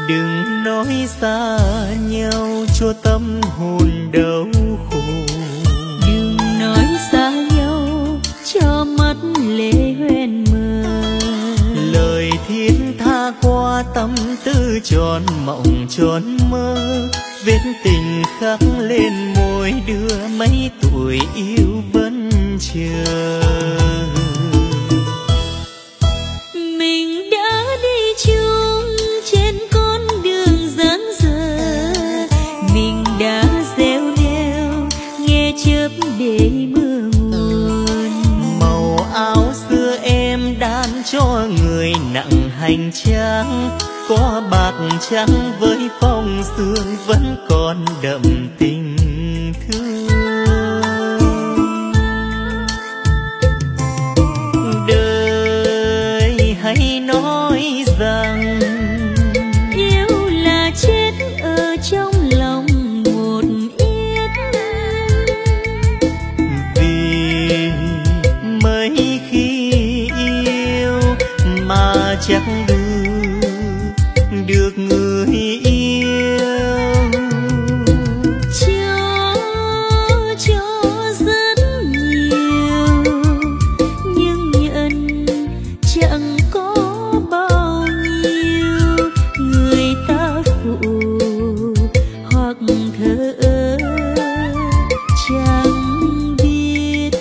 Đừng nói xa nhau cho tâm hồn đau khổ. Đừng nói xa nhau cho mắt lệ hoen mờ. Lời thiết tha qua tâm tư tròn mộng tròn mơ. Vết tình khắc lên môi đưa mấy tuổi yêu vẫn chờ. Mình đã đi chung trên con đường dang dở. Mình đã reo reo nghe chớp để mưa nguồn. Màu áo xưa em đan cho người nặng hành trang. Có bạc trắng với phong sương vẫn còn đậm tình thương. Đời hãy nói rằng yêu là chết ở trong lòng một yết. Vì mấy khi yêu mà chẳng được người yêu. Cho rất nhiều nhưng nhận chẳng có bao nhiêu. Người ta phụ hoặc thờ ơ chẳng biết.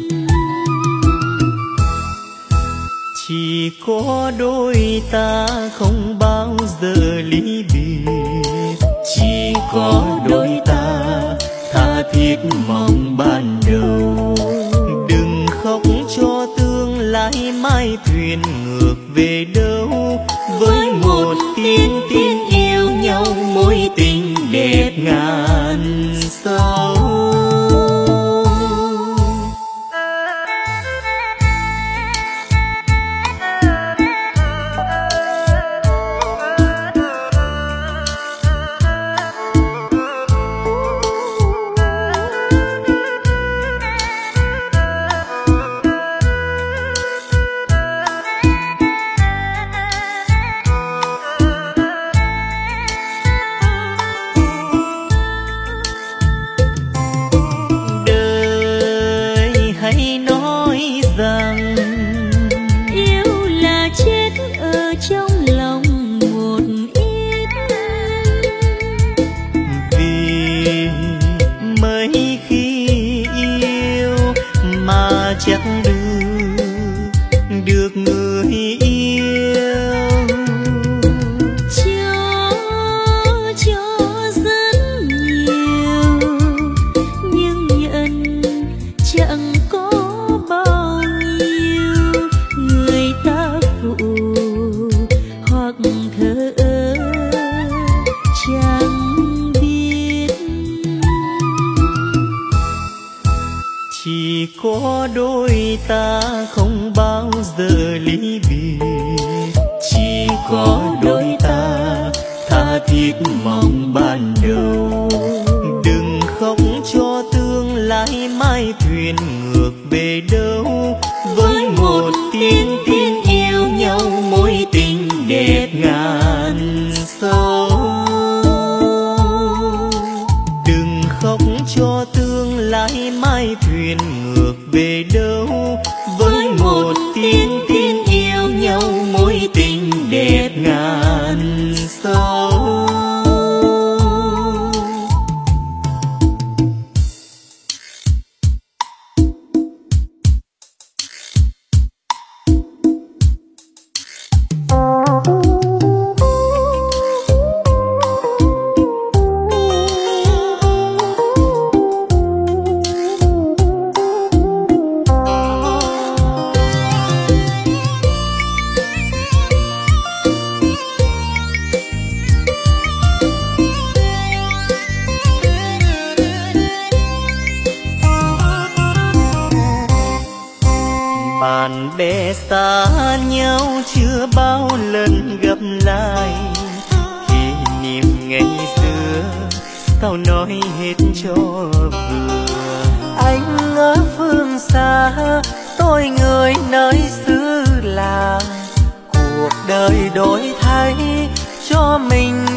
Chỉ có đôi ta không bao giờ ly biệt. Chỉ có đôi ta tha thiết mong ban đầu. Đừng khóc cho tương lai mai thuyền ngược về đâu. Với một tiếng tin yêu nhau mối tình đẹp ngàn sâu. Chẳng được người yêu. Cho rất nhiều nhưng nhận chẳng có bao nhiêu. Người ta phụ hoặc thờ ơ chẳng biết. Chỉ có đôi ta không bao giờ ly biệt. Chỉ có đôi ta tha thiết mong ban đầu. Đừng khóc cho tương lai mai thuyền ngược về đâu. Với một tiếng tin yêu nhau mối tình đẹp ngàn sâu. Đừng khóc cho tương lai mai thuyền ngược về đâu. Với một tiếng tin yêu nhau mối tình đẹp ngàn sâu. Bạn bè xa nhau chưa bao lần gặp lại. Kỷ niệm ngày xưa sao nói hết cho vừa. Anh ở phương xa, tôi người nơi xứ làng. Cuộc đời đổi thay cho mình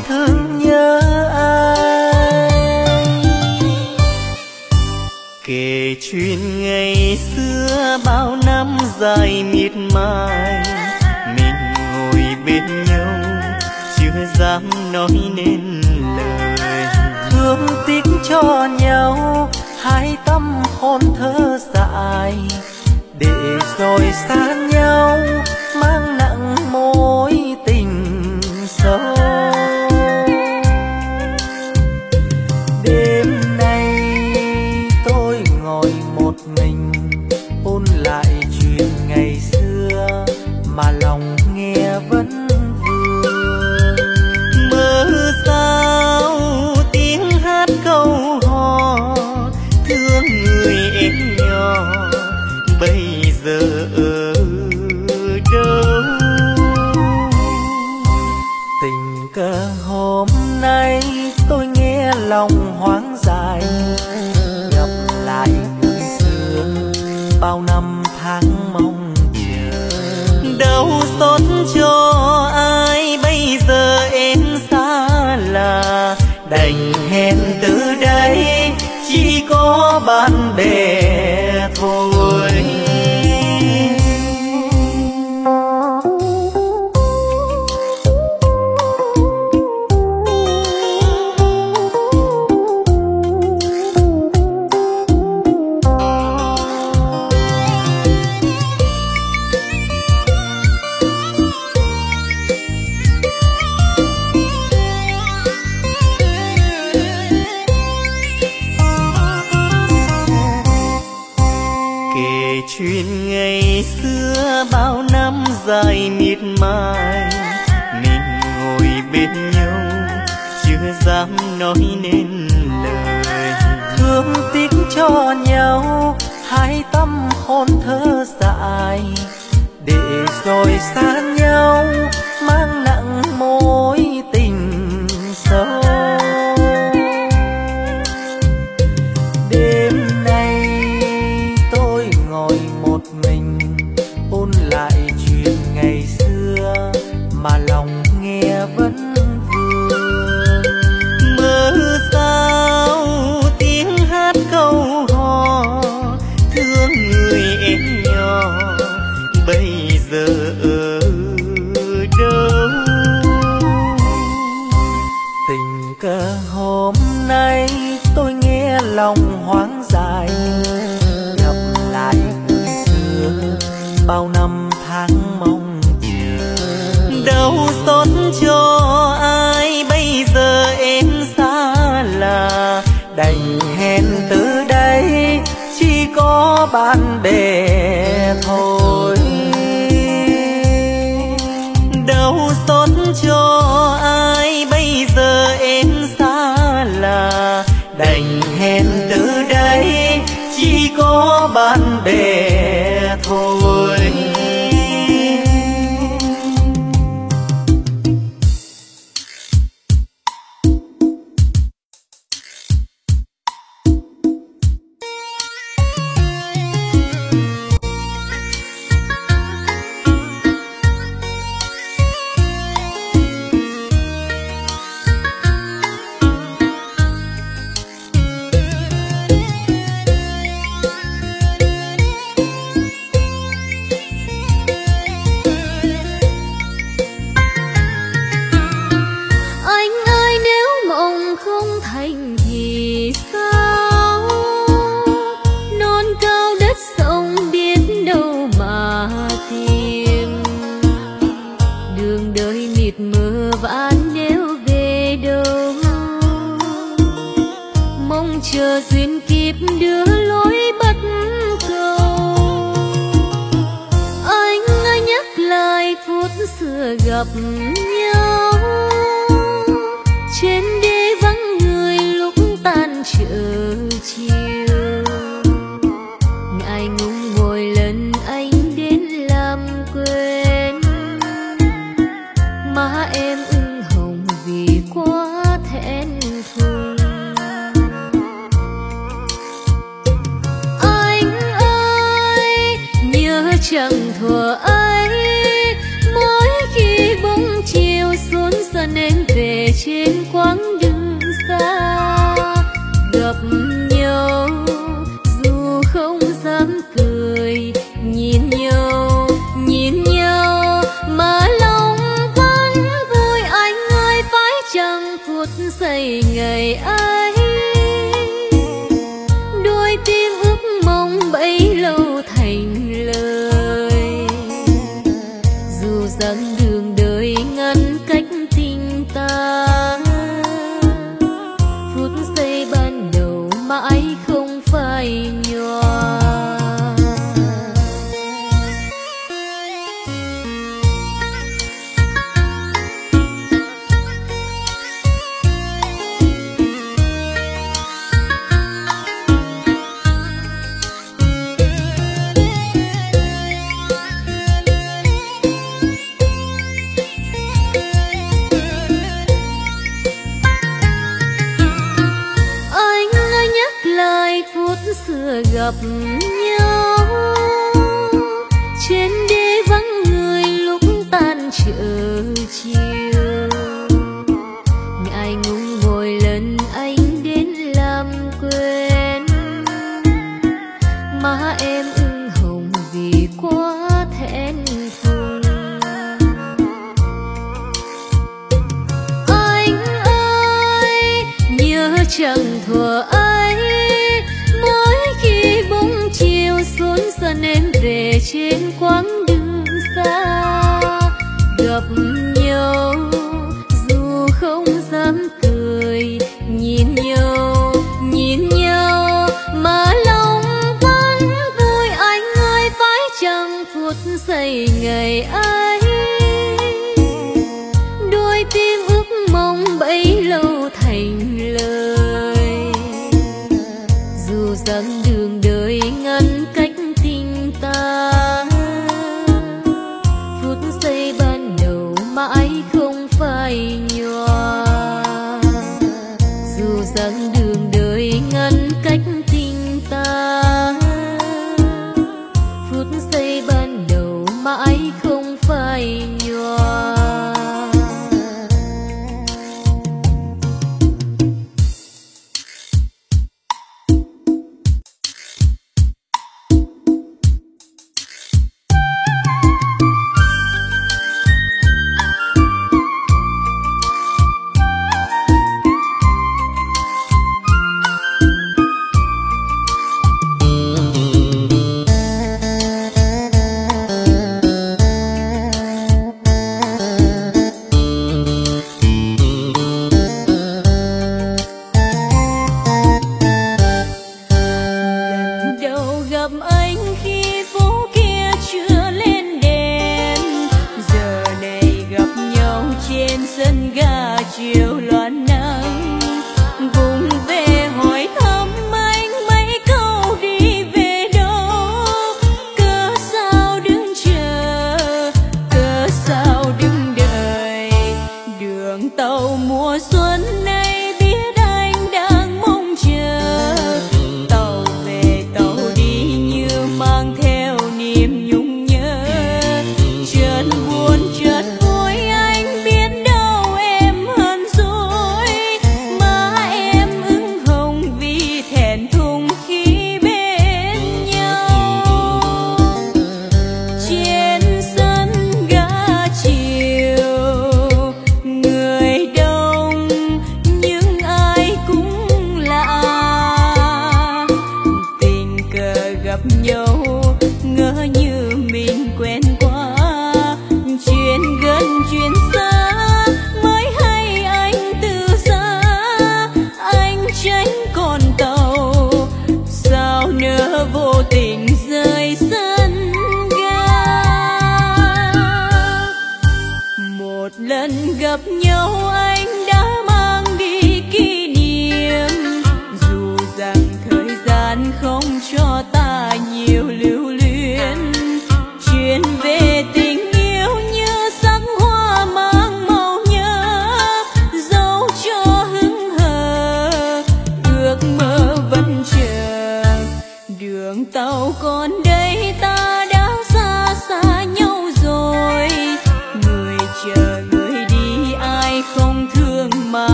Kể chuyện ngày xưa bao năm dài miệt mài, mình ngồi bên nhau chưa dám nói nên lời. Thương tiếc cho nhau hai tâm hồn thơ dại, để rồi xa nhau mang nặng mối tình sâu. Đêm nay tôi ngồi một mình ôn lại chuyện ngày xưa mà lòng nghe vẫn vương. Mơ sao tiếng hát câu hò thương người em nhỏ bây giờ ở đâu. Tình cờ hôm nay tôi nghe lòng hoang dại, gặp lại người xưa bao năm tháng mong chờ. Đau xót cho ai bây giờ em xa lạ, đành hẹn từ đây chỉ có bạn bè thôi. Chuyện ngày xưa bao năm dài miệt mài, mình ngồi bên nhau chưa dám nói nên lời. Thương tiếc cho nhau hai tâm hồn thơ dại, để rồi xa nhau mang nặng mối tình sâu. Đêm nay tôi ngồi một mình ôn lại chuyện ngày xưa mà lòng nghe vẫn vương. Mơ sao tiếng hát câu hò thương người em nhỏ bây giờ ở đâu. Tình cờ hôm nay tôi nghe lòng hoang dại, gặp lại người xưa bao năm tháng mong chờ. Đau xót cho ai bây giờ em xa lạ, đành hẹn từ đây chỉ có bạn bè thôi. Đau xót cho ai bây giờ em xa lạ, đành hẹn từ đây chỉ có bạn bè thôi. chờ duyên kiếp đưa lối bất cầu. Anh ơi nhắc lại phút xưa gặp nhau, trên đê vắng người lúc tan chợ chiều. Ngại ngùng mỗi lần anh đến làm quên, má em ửng hồng vì quá thẹn thùng. Anh ơi nhớ chẳng thuở ấy, mỗi khi bóng chiều xuống dần em về trên quãng đường xa. Gặp nhau dù ta. Phút giây ban đầu mãi không phai nhòa. Xưa gặp nhau trên đê vắng người lúc tan chợ chiều, ngại ngùng ngồi lần anh đến làm quên, má em ửng hồng vì quá thẹn thùng. Anh ơi nhớ chẳng thuở ấy, chiều xuống sân em về trên quãng đường xa, gặp nhau dù không dám cười, nhìn nhau mà lòng vẫn vui. Anh ơi phải chăng phút giây ngày ấy, đôi tim ước mong bấy lâu thành lời, dù rằng đường đời ngăn cách tình ta. Phút giây ban đầu mãi không phai nhòa, dù rằng đường đời ngăn cách tình ta. Phút giây ban đầu mãi không phai nhòa.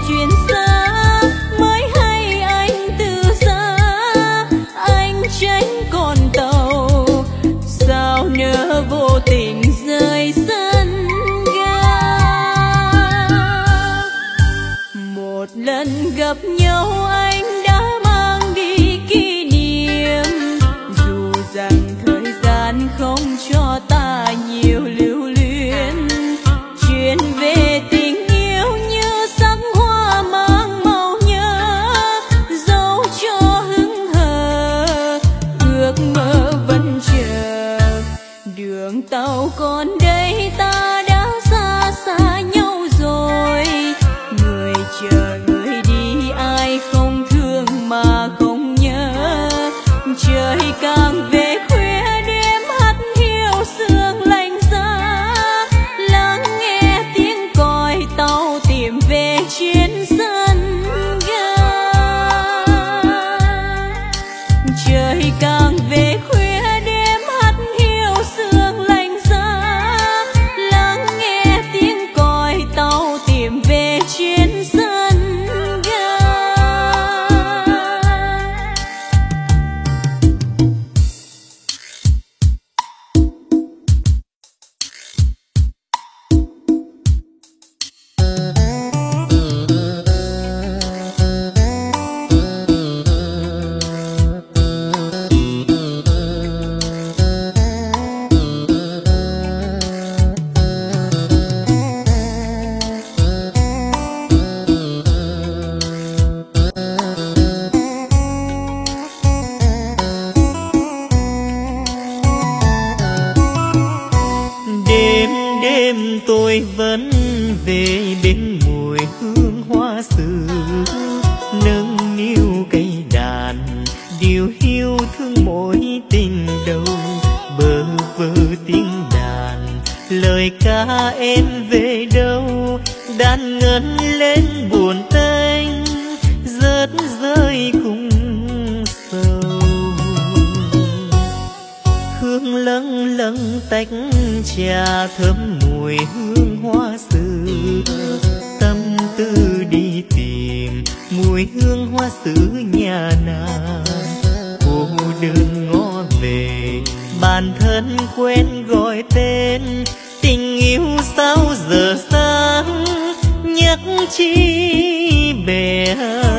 chuyện xa mới hay anh từ xa, anh tránh con tàu sao nỡ vô tình rời sân ga. Một lần gặp nhau anh đã mang đi kỷ niệm, dù rằng thời gian không cho ta nhiều lưu luyến. Chuyện về tình yêu như sắc hoa mang màu nhớ, dẫu cho hững hờ ước mơ vẫn chờ. Đường tàu còn đây ta đã xa xa nhau rồi, người chờ người đi ai không thương mà không nhớ. Trời càng về khuya đêm hắt hiu sương lạnh giá, lắng nghe tiếng còi tàu tìm về trên sân ga. Trời càng về khuya đêm hắt hiu sương lạnh giá, lắng nghe tiếng còi tàu tìm về trên sân ga. Đêm tôi vẫn về bên mùi hương hoa sứ, nâng niu cây đàn điều hiu thương mỗi tình đầu. Bơ vơ tiếng đàn lời ca em về đâu, đàn ngân lên buồn tênh rớt rơi cùng sầu. Hương lâng lâng tách trà thơm mùi hương hoa sứ, tâm tư đi tìm mùi hương hoa sứ nhà nàng. Cô đơn ngó về bản thân quên gọi tên, tình yêu sao giờ sáng nhắc chi bè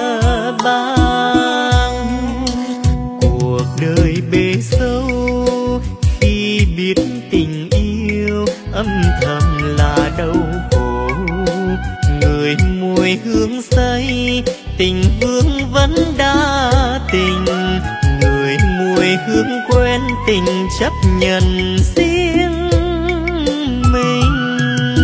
bang. Cuộc đời bề sâu khi biết tình yêu âm thầm là đau khổ. Người mùi hương say tình vương vẫn đa tình, người mùi hương quen tình chấp nhận riêng mình.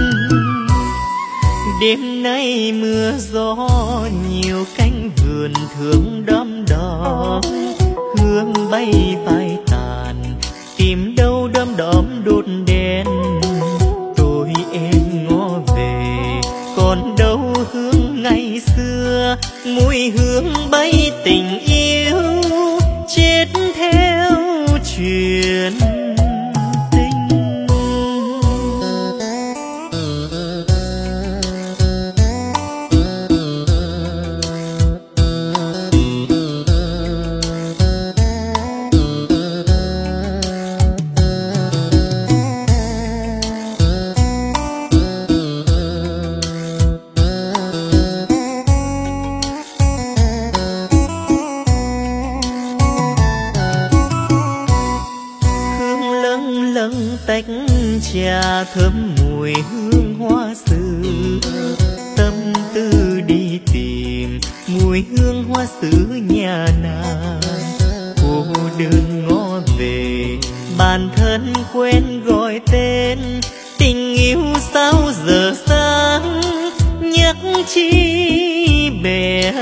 Đêm nay mưa gió nhiều cánh vườn thương đom đóm, hương bay phai tàn tìm đâu đom đóm đốt đèn. Tôi em ngó về còn đâu hương ngày xưa, mùi hương bay tình yêu chết theo truyền tình. Tách trà thơm mùi hương hoa sứ, tâm tư đi tìm mùi hương hoa sứ nhà nàng. Cô đơn ngó về bản thân quên gọi tên, tình yêu sao giờ sáng nhắc chi bè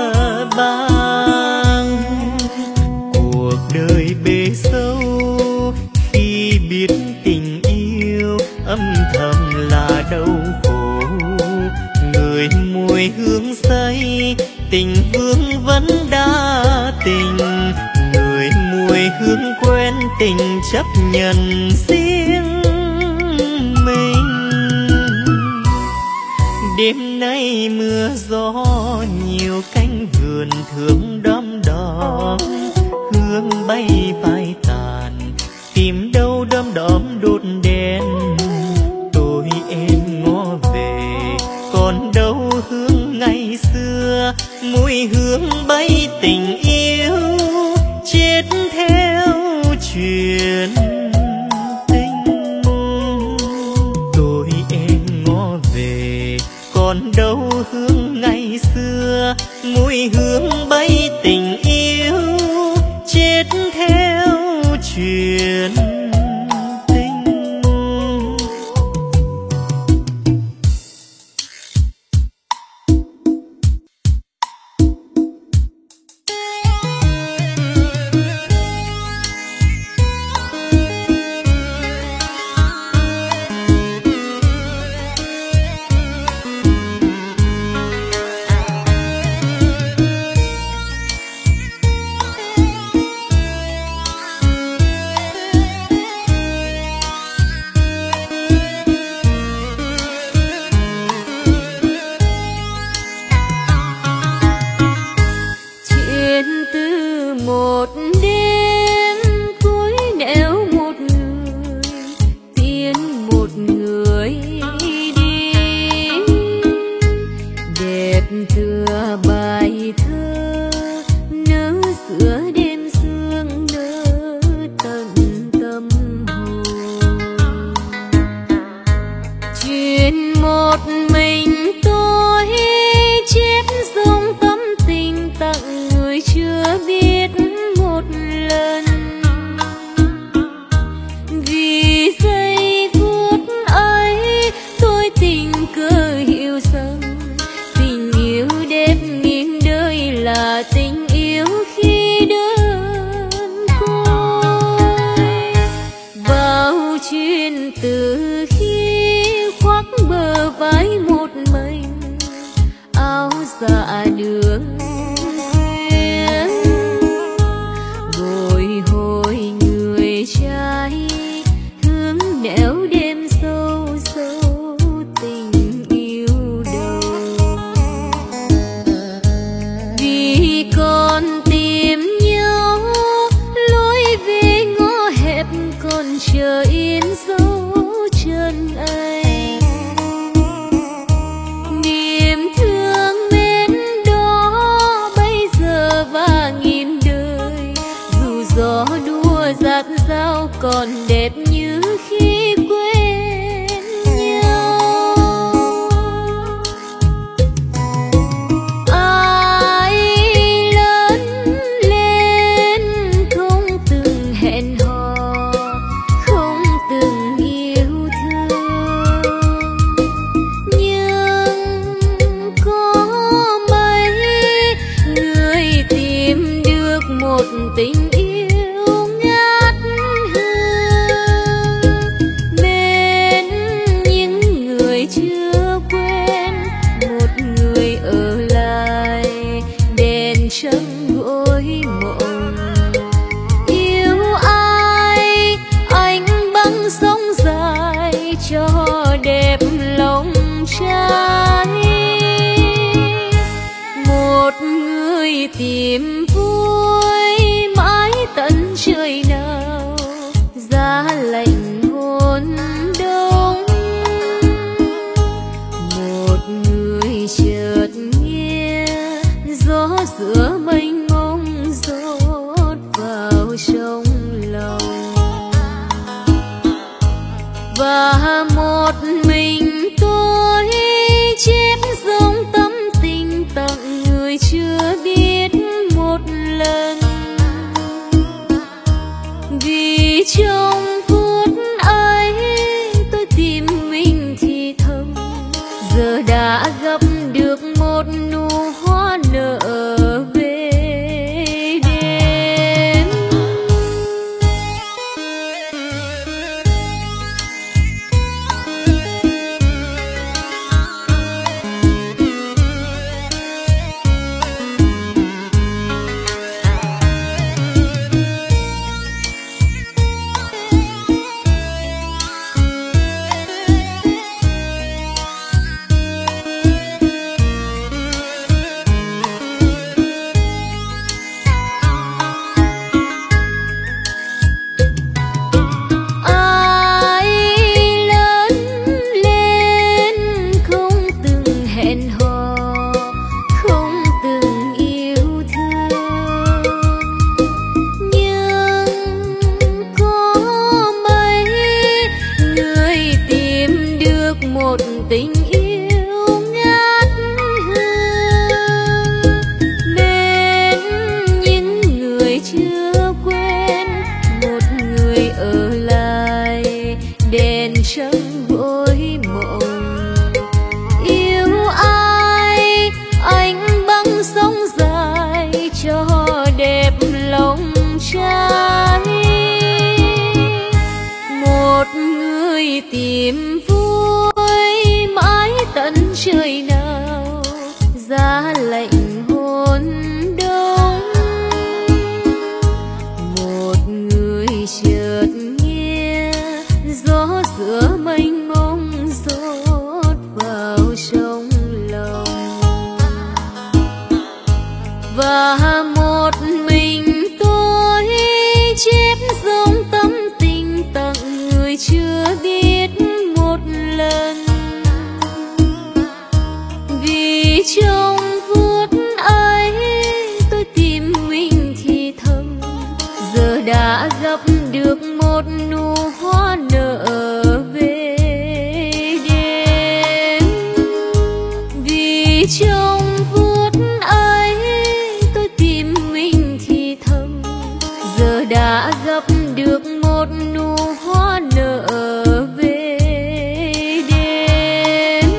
bang. Cuộc đời bề sâu khi biết tình yêu âm thầm là đau khổ. Người mùi hương say tình vương vẫn đa tình, người mùi hương quen tình chấp nhận riêng mình. Đêm nay mưa gió nhiều, cánh vườn thương đom đóm, hương bay phai tàn, tìm đâu đom đóm đốt đèn. Tôi em ngó về, còn đâu hương ngày xưa, mùi hương bay tình yêu, chết theo truyền tình. Tôi em ngó về, còn đâu hương ngày xưa, mùi hương bay tình yêu, chết theo truyền tình. Chưa biết một giá lạnh hôn đông. Một người chợt nghe gió giữa mênh mông rót vào trong lòng, và một mình tôi chép dòng tâm tình tặng người chưa biết một lần. Vì trong phút ấy tôi tìm mình thì thầm, giờ đã gặp được một nụ hoa nở về đêm. Vì trong phút ấy tôi tìm mình thì thầm, giờ đã gặp được một nụ hoa nở về đêm.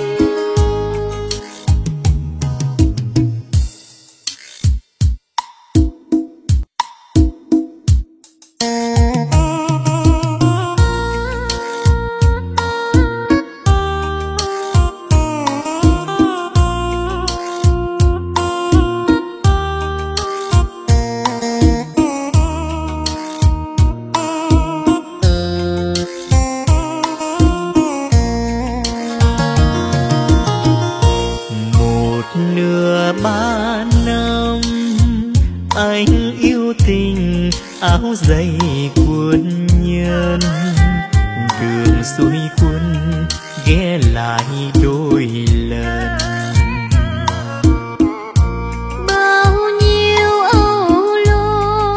Nửa ba năm anh yêu tình áo dày quân nhân, đường xuôi quân ghé lại đôi lần. Bao nhiêu âu lo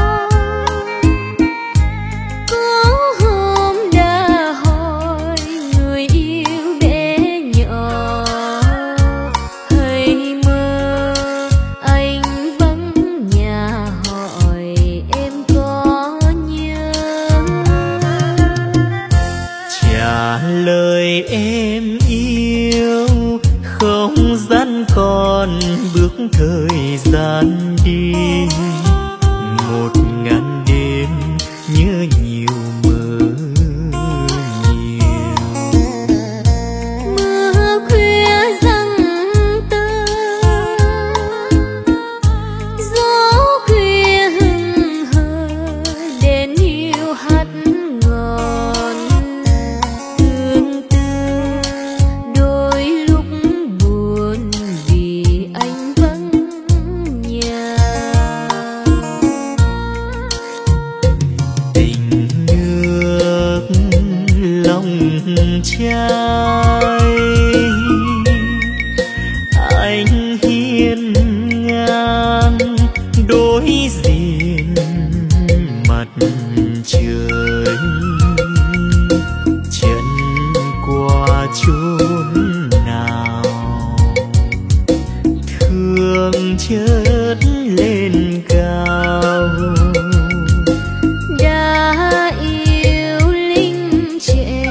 có hôm đã hỏi người yêu bé nhỏ, hay mơ anh vắng nhà hỏi em có nhớ. Trả lời em yêu không gian còn bước thời gian đi, 1000 đêm nhớ nhiều mơ nhiều. Mưa khuya giăng tơ, gió khuya hừng hờ, đèn hiu hắt ngọn. Tương tư đôi lúc buồn vì anh vắng nhà. Tình nước lòng trai anh hiên ngang đối diện mặt trời. Chân qua chốn nào thương chợt lên cao. Đã yêu linh trẻ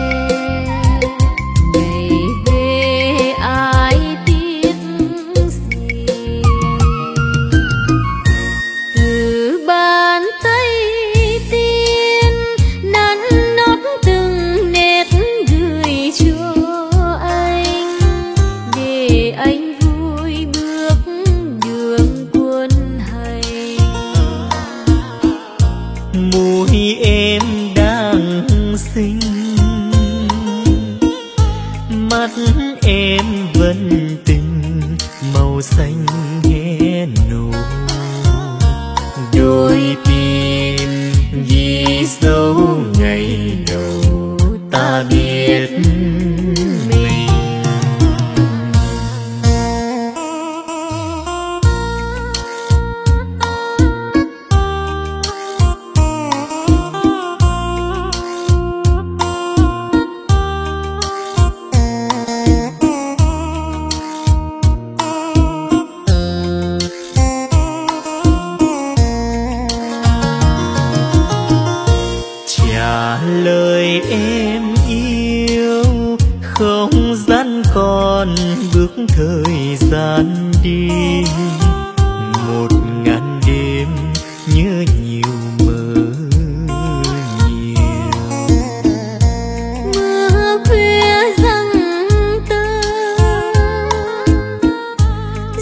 ngày về ai tiếc gì, từ bàn tay tiên nắn nót từng nét gửi cho anh, để anh vui bước đường quân hành. Môi em đang xinh, mắt em vẫn tình màu xanh hé nụ. Đôi tim ghi dấu ngày đầu ta biết mình. Trả lời em yêu không gian còn bước thời gian đi, 1000 đêm nhớ nhiều mơ nhiều. Mưa khuya giăng tơ,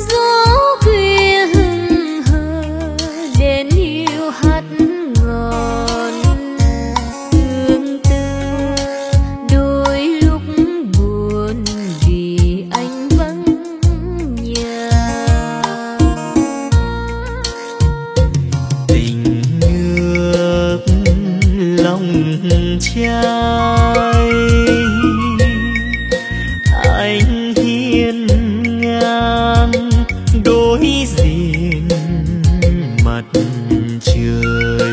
ngang đối diện mặt trời,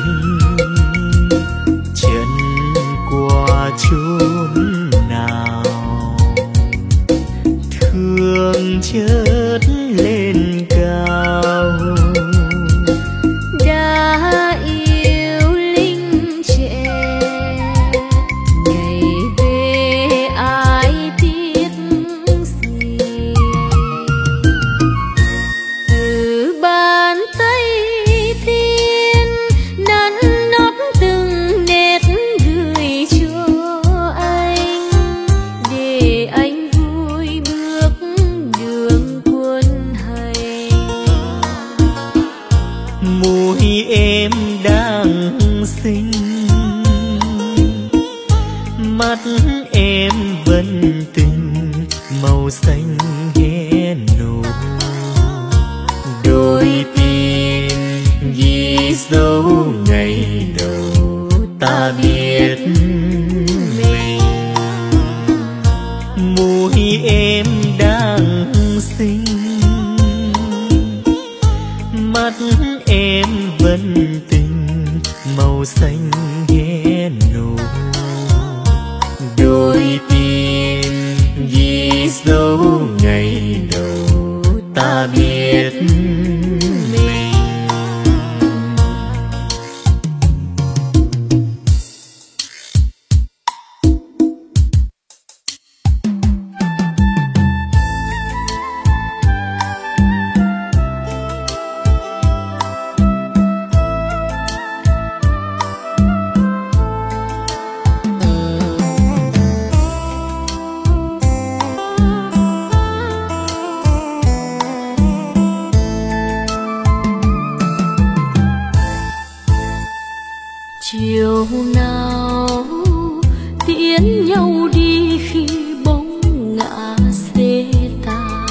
chân qua chốn nào thương chợt lên cao. Đã yêu linh trẻ ngày về ai tiếc gì, từ bàn tay tiên nắn nót từng nét gửi cho anh, để anh vui bước đường quân hành. Mùi em đang xinh, mắt em vẫn tình màu xanh hé nụ, đôi tim ghi dấu ngày đầu ta biết mình. Mùi em đang xinh, mắt em vẫn tình màu xanh hé nụ, đôi tim ghi dấu ngày đầu ta biết mình. Chiều nào tiễn nhau đi khi bóng ngã xê tàn,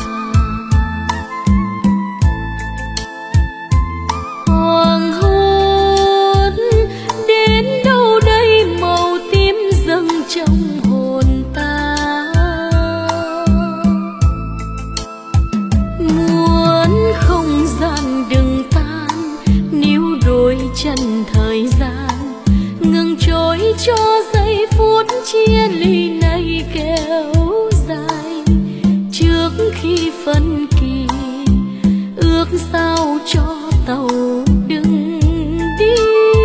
hoàng hôn đến đâu đây màu tím dâng trong hồn ta. Muốn không gian đừng tan, níu đôi chân thời gian ngừng trôi cho giây phút chia ly này kéo dài. Trước khi phân kỳ ước sao cho tàu đừng đi,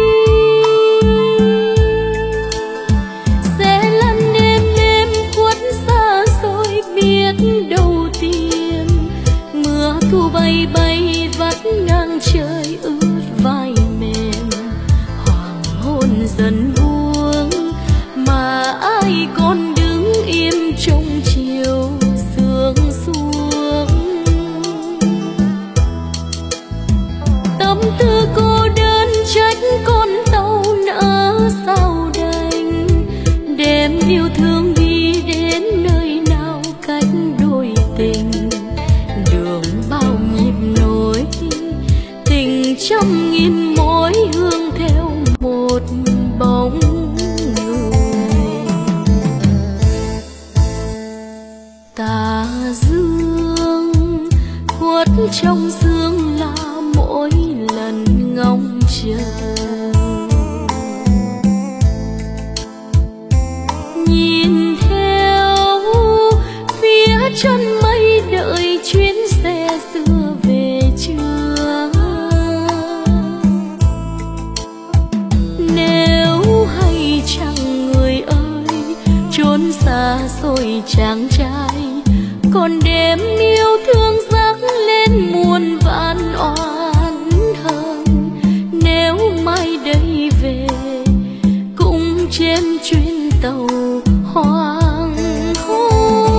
sẽ lăn đêm đêm khuất xa rồi biết đâu tìm. Mưa thu bay bay vắt ngang trời ướt vai mềm, hoàng hôn dần buông mà ai còn đứng im trong chiều sương xuống. Tâm tư cô đơn trách con tàu nỡ sao đành, đêm yêu thương đi đến nơi nào cách đôi tình. Đường bao nhịp nối tình trăm nghìn mối hương theo một bóng người. Tà dương khuất trong sương là mỗi lần ngóng chờ, nhìn theo phía chân mây đợi chuyến xe xưa về chưa. Nếu hay chăng người ơi trốn xa xôi chàng trai, còn đêm yêu thương dâng lên muôn vạn oán hờn. Nếu mai đây về cũng trên chuyến tàu hoàng hôn.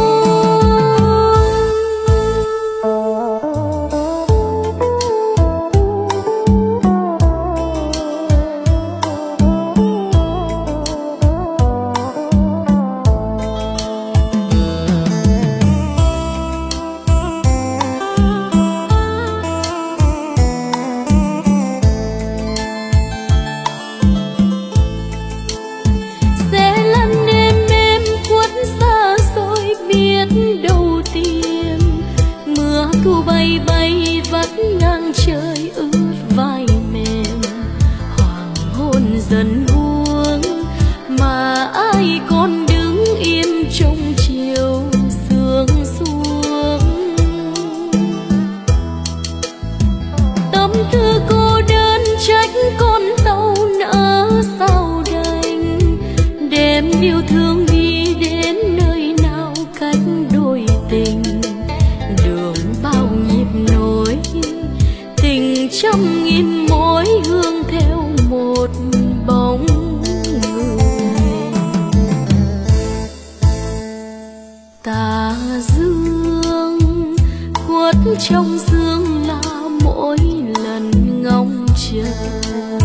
thu bay bay vắt ngang trời ướt vai mềm. Hoàng hôn dần buông mà ai còn đứng yên trong chiều sương xuống. Tâm tư cô đơn trách con tàu nỡ sao đành, đêm yêu thương đi đến nơi nào cách đôi tình. Đường bao nhịp nối tình trăm nghìn mối hương theo một bóng người. Tà dương khuất trong sương là mỗi lần ngóng chờ.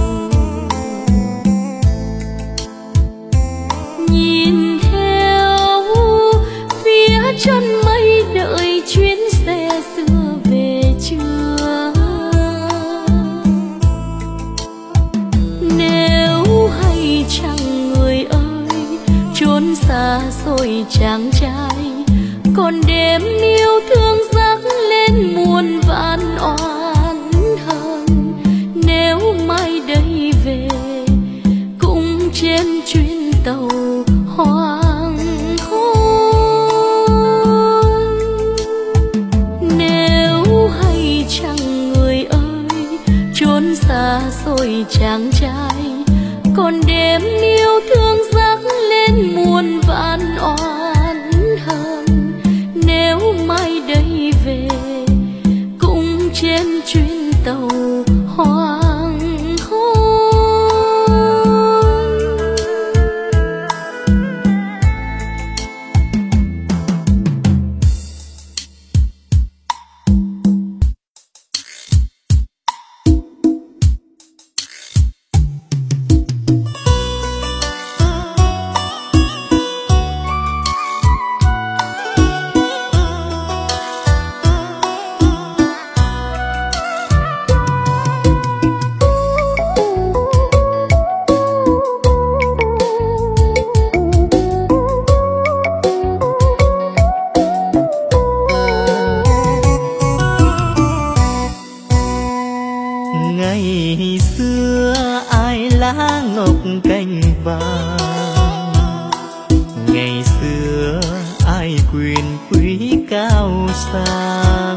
Nhìn theo phía chân mây đợi chuyến xe xưa về chưa. Nếu hay chăng người ơi trốn xa xôi chàng trai, còn đêm yêu thương dâng lên muôn vạn oán hờn. Nếu mai đây về cũng trên chuyến tàu hoàng hôn. Nếu hay chăng người ơi trốn xa xôi chàng trai, còn đêm yêu thương dâng lên muôn vạn oán hờn. Nếu mai đây về cũng trên chuyến tàu hoàng hôn. Ngày xưa ai lá ngọc cành vàng, ngày xưa ai quyền quý cao sang.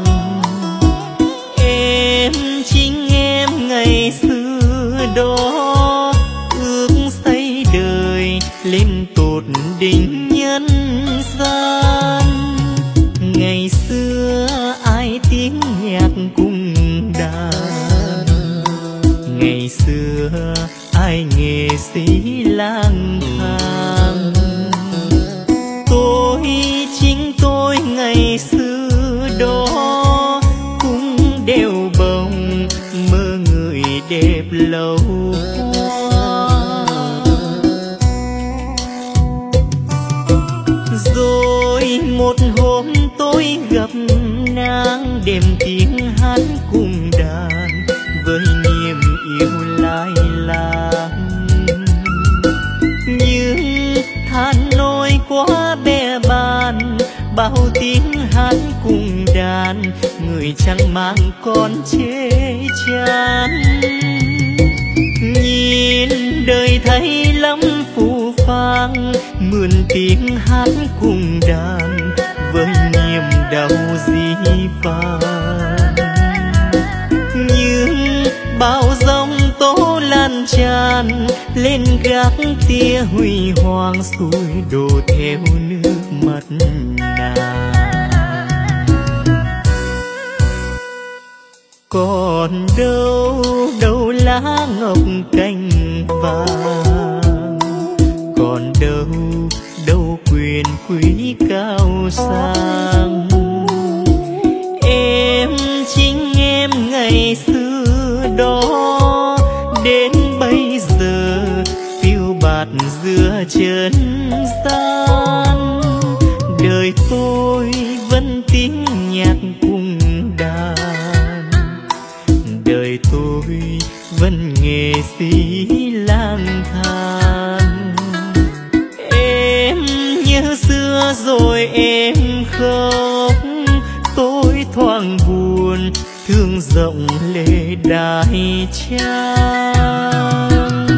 Em chính em ngày xưa đó ước xây đời lên tột đỉnh nhân gian. Ngày xưa ai tiếng nhạc cung đàn, ngày xưa ai nghệ sĩ lang thang. Tôi chính tôi ngày xưa đó cũng đều bồng mơ người đẹp lâu hoa. Rồi một hôm tôi gặp nàng đêm tiếng hát cùng đàn với niềm yêu lai láng. Nhưng than nỗi quá bè bàn, bao tiếng hát cùng đàn người chẳng mang con chê chán. Nhìn đời thấy lắm phù phàng, mượn tiếng hát cùng đàn với niềm đau dĩ vãng. Nhưng bao giông tố lan tràn lên gác tia huy hoàng, xuôi đổ theo nước mắt nàng. Còn đâu đâu lá ngọc cành vàng, còn đâu đâu quyền quý cao sang. Em chính em ngày xưa đó đến bây giờ phiêu bạt giữa chân gian. Đời tôi vẫn tiếng nhạc cùng đàn, đời tôi vẫn nghệ sĩ lang thang. Em nhớ xưa rồi em khóc, tôi thoáng thoáng buồn, thương rộng lệ đại trang.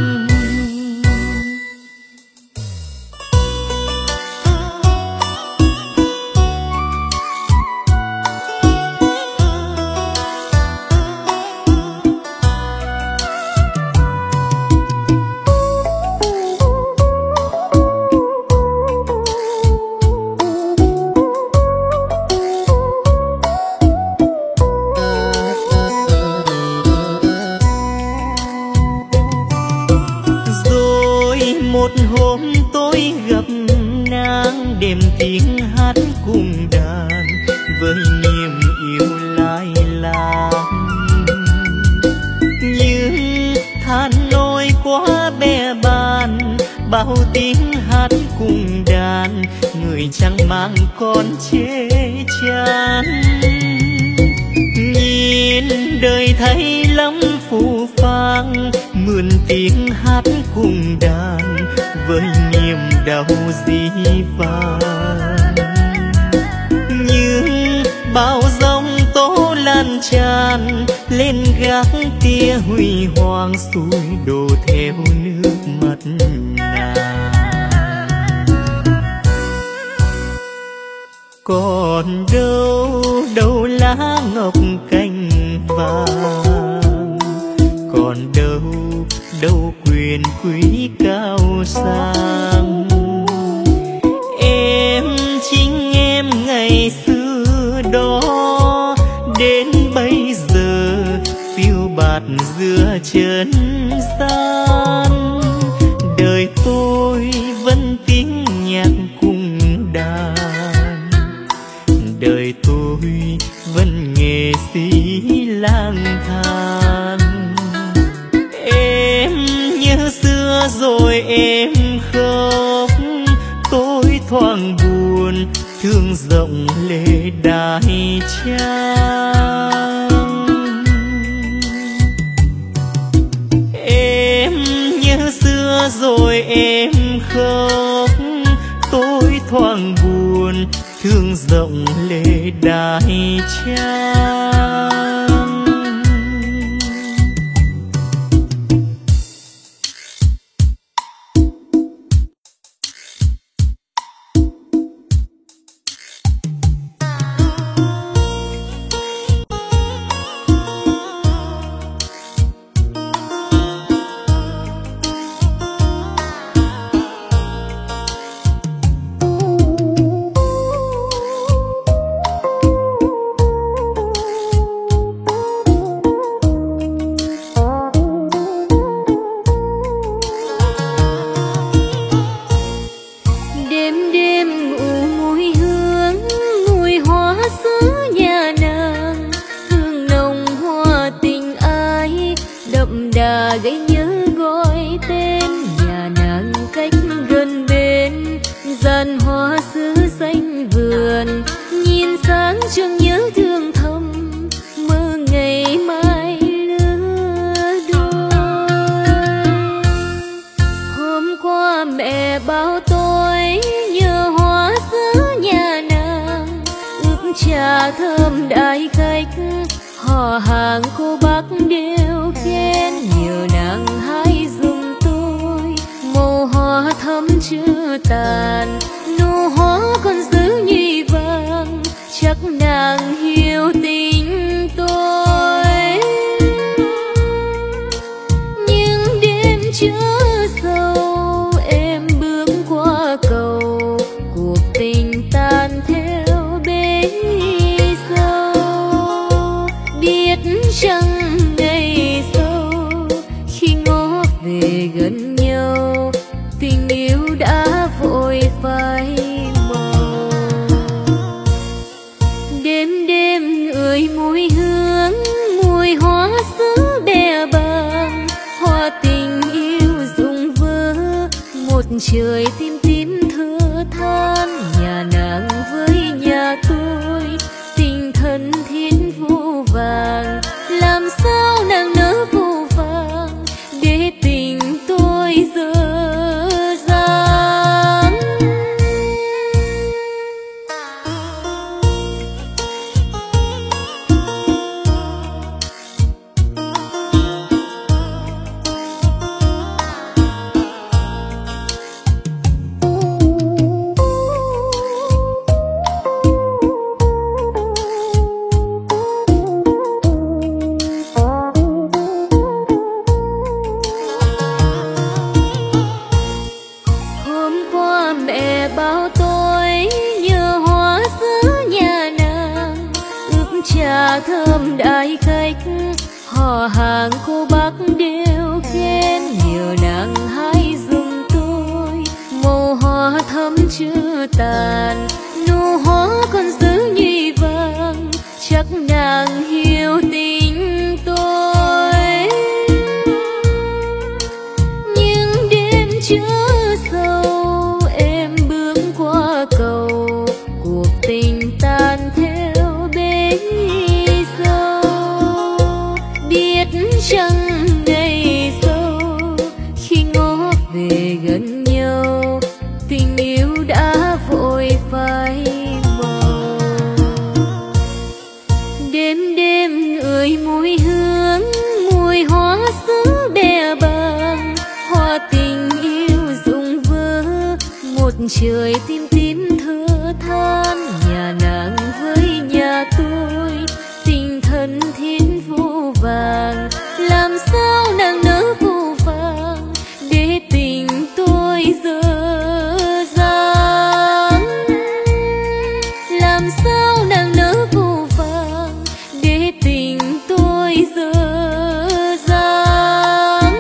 Một hôm tôi gặp nàng, đêm tiếng hát cùng đàn với niềm yêu lai láng. Nhưng than nỗi quá bè bàng, bao tiếng hát cùng đàn, người chẳng mang con chê chán. Nhìn đời thấy lắm phù phang, mượn tiếng hát cùng đàn với niềm đau dĩ vãng. Nhưng bao giông tố lan tràn lên gác tia huy hoàng, xuôi đổ theo nước mắt nàng. Còn đâu đâu lá ngọc cành vàng, còn đâu đâu quyền quý cao sang. Em chính em ngày xưa đó, đến bây giờ phiêu bạt giữa chân gian. Đời tôi vẫn tiếng nhạc cùng đàn, đời tôi vẫn nghệ sĩ lang thang. Em nhớ xưa rồi em khóc, tôi thoáng buồn, thương rộng lệ đại trang. Em nhớ xưa rồi em khóc, tôi thoáng buồn, thương rộng lệ đại trang. Gãy nhớ gọi tên nhà nàng cách gần bên, dàn hoa xứ xanh vườn, nhìn sáng chẳng nhớ thương thầm, mơ ngày mai lứa đôi. Hôm qua mẹ bảo tôi nhớ hoa xứ nhà nàng, ướp trà thơm đại khách, họ hàng cô bác đều khen, nhờ nàng hãy dùng tôi màu hoa thắm chưa tàn, nụ hoa còn giữ nhụy vàng, chắc nàng hiểu tình tôi. Nhưng đêm chưa sâu em bước qua cầu, cuộc tình tan theo bể sâu. Biết chăng ngày sau khi ngó về gần nhau, tình yêu đã vội phai màu. Đêm đêm ngửi mùi hương, mùi hoa xứ bè bàng, hoa tình yêu rụng vỡ, một trời tim tím thở than. Nhà nàng với nhà tôi tình thân thiết vô vàng, làm sao nàng nỡ vô vàng để tình tôi dở dang. trà thơm đại khách, họ hàng cô bác đều khen nhờ nàng hãy dùng tôi. Màu hoa thắm chưa tàn, nụ hoa còn giữ nhụy vàng, chắc nàng hiểu tình tôi. Nhưng đêm chưa sâu em bước qua cầu, cuộc tình tan theo bến sâu. Biết chăng ngày sau khi ngó về gần nhau, tình yêu đã vội phai màu. Đêm đêm ngửi mùi hương, mùi hoa sứ bè bàng, hoa tình yêu rụng vỡ, một trời tim tím thở than. Nhà nàng với nhà tôi tình thân thiên vô vàng, làm sao nàng nỡ vô vàng để tình tôi dở dang. Làm sao nàng nỡ vô vàng để tình tôi dở dang.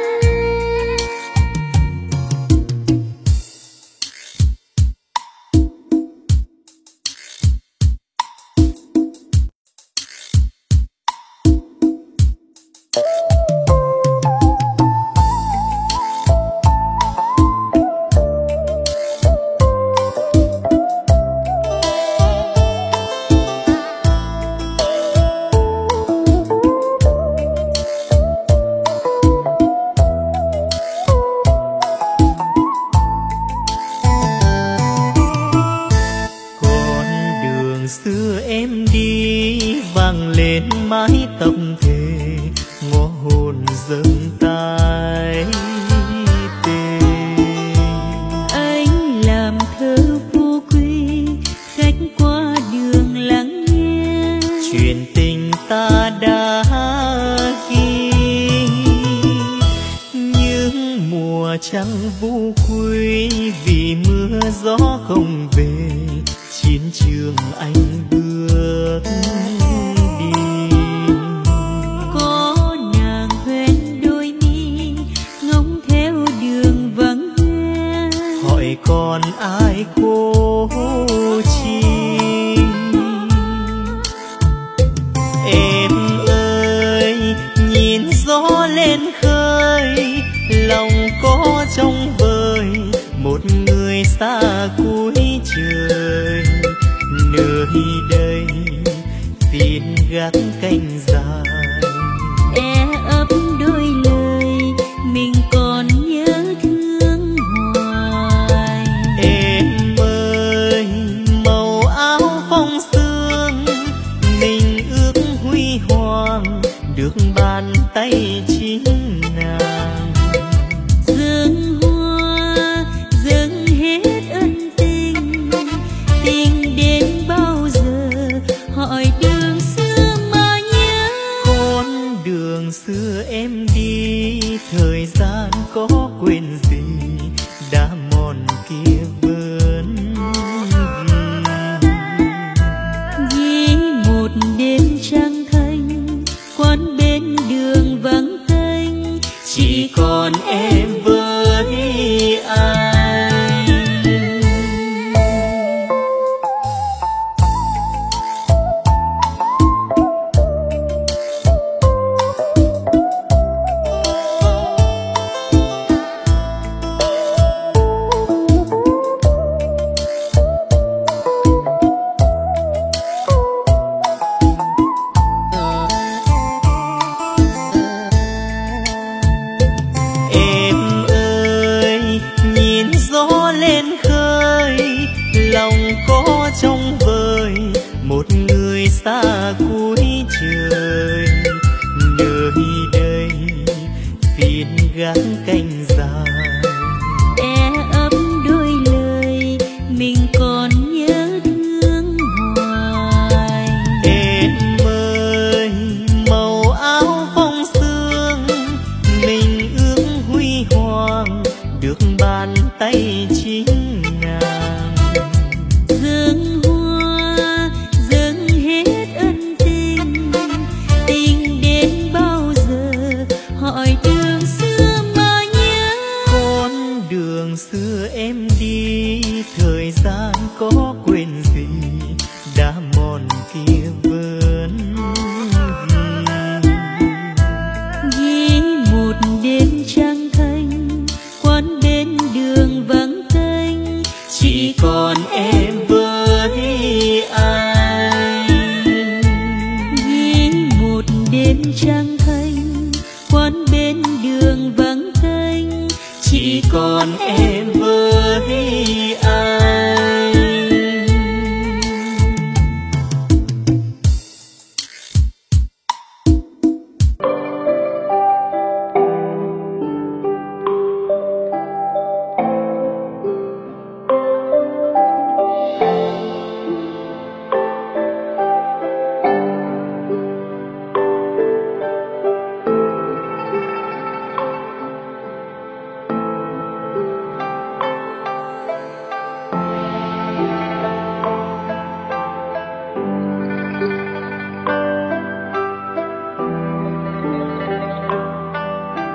Xưa em đi vang lên mái tóc thề, ngõ hồn dâng tay tê. Anh làm thơ vô quy, khách qua đường lắng nghe chuyện tình ta đã ghi. Nhưng mùa trăng vu quy vì mưa gió không về, chiến trường anh bước đi. Có nàng hoen đôi mi ngóng theo đường vắng hoe, hỏi còn ai cô chi. Em ơi nhìn gió lên khơi, lòng có trong vời một người xa cuối trời. Nơi đây xin gác cánh dài, e ấp đôi lời mình còn nhớ thương hoài. em ơi màu áo phong sương mình ước huy hoàng, được bàn tay chính nàng. Dương hoa dâng hết ân tình, tình đến bao giờ hỏi đường xưa mà nhớ. Con đường xưa em đi, thời gian có quên gì đã mòn kia vẫn Vì một đêm trăng thanh, quán bên đường vắng tênh, đêm trăng thanh, quán bên đường vắng tênh, chỉ còn em với anh.